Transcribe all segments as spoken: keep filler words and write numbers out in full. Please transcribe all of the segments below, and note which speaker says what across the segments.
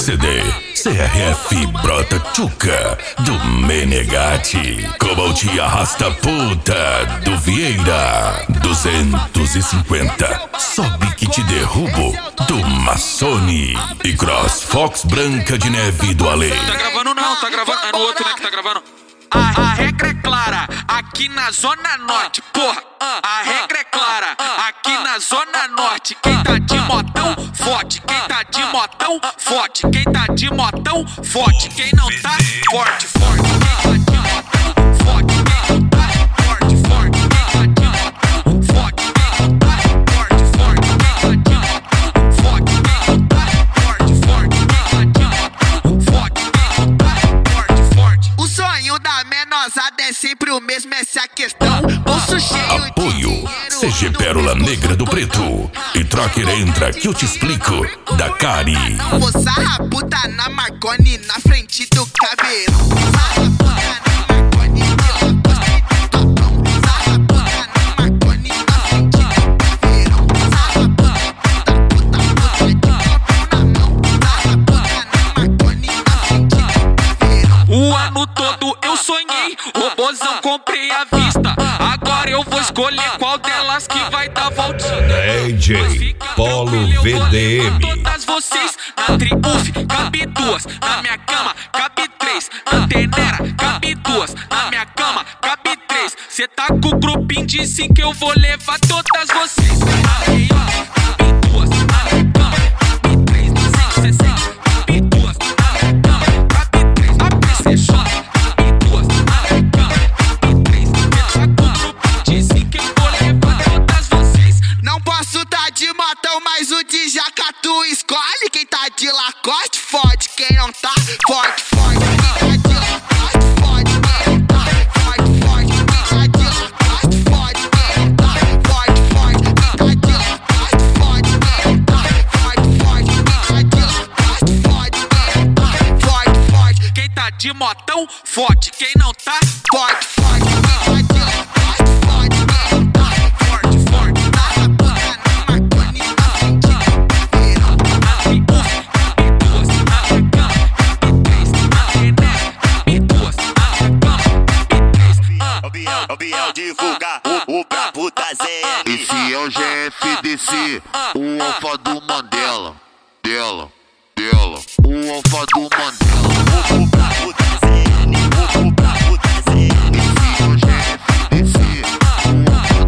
Speaker 1: C D C R F Brota Tchuca do Menegatti. Cobalt Arrasta Puta do Vieira. Duzentos e cinquenta Sobe que te derrubo do Massoni. E Cross Fox Branca de Neve do Ale.
Speaker 2: Tá gravando não, tá gravando. É no outro, né, que tá gravando. A, a regra é clara, aqui na Zona Norte, porra. A regra é clara, aqui na Zona Norte. Quem tá de motão, forte. Quem tá de motão, forte. Quem tá de motão, forte. Quem não tá, forte, forte. Quem tá de motão, forte. Quem não tá, forte, forte. Quem tá de motão, forte. Quem não tá, forte, forte. Quem tá de motão, forte. Quem não tá, forte, forte. Quem tá de motão, forte. Quem não tá, forte, forte. O sonho da menosada é sempre o mesmo, essa é a questão. Bolso cheio.
Speaker 1: Apoio C G Pérola Negra do Preto e Trocker Entra que eu te explico da Cari.
Speaker 3: Não vou sarrar puta na Marconi na frente do caveirão. Sarra puta na Marconi pela costa do topão. Sarra puta na Marconi na frente do caveirão. Sarra puta, puta, puta, puta de copo na mão. Sarra puta na Marconi na frente do caveirão.
Speaker 2: O ano todo eu sonhei, robozão comprei à vista. Agora eu vou escolher qual delas que vai dar voltinha.
Speaker 1: D J Polo V D M.
Speaker 2: Todas vocês na Triumph, cabe duas. Na minha cama, cabe três. Na Tenera, cabe duas. Na minha cama, cabe três. Cê tá com o grupinho de cinco que eu vou levar todas vocês. Na Leão, cabe duas. Na minha cama, cabe três. Na cento e sessenta, cabe duas. Na minha cama, cabe três. A P C Shop, cabe duas. Na minha cama, cabe três. Cê tá com o grupinho de cinco que eu vou levar todas vocês.
Speaker 3: Não posso tá de motão, mas o de jaca tu escolhe. Quem tá de Lacoste, fode. Quem não tá, forte, forte. Quem tá de Lacoste, fode. Quem não tá, forte, forte. Quem tá de Lacoste, fode. Quem não tá, forte, forte. Quem tá de Lacoste, fode. Quem não tá, forte, forte. Quem tá de Lacoste, fode. Quem não tá, forte, forte.
Speaker 2: Quem tá de motão, forte. Quem não tá,
Speaker 3: Forte, forte. Quem tá de Lacoste, fode. Quem não tá, forte, forte. Sarra puta na Marconi na frente do caveirão.
Speaker 2: na Triumph, cabe duas. Na minha cama, cabe três. Na Tenera, cabe duas. Na minha cama, cabe três. Ah,
Speaker 4: O Biel, o Biel divulga o, o brabo da Z N.
Speaker 5: Esse é o G F D C, o alfa do Mandela. Dela, dela, o alfa do Mandela.
Speaker 4: O, o brabo da Z N. O, o brabo da Z N.
Speaker 5: Esse é o G F D C, o alfa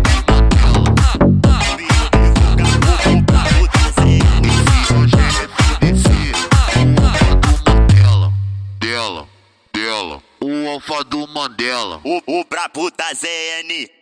Speaker 5: do Mandela.
Speaker 4: O Biel divulga o, o brabo da Z N.
Speaker 5: Esse é o G F D C, o alfa do Mandela. Dela, dela, o alfa do Mandela.
Speaker 4: O, o brabo da Z N.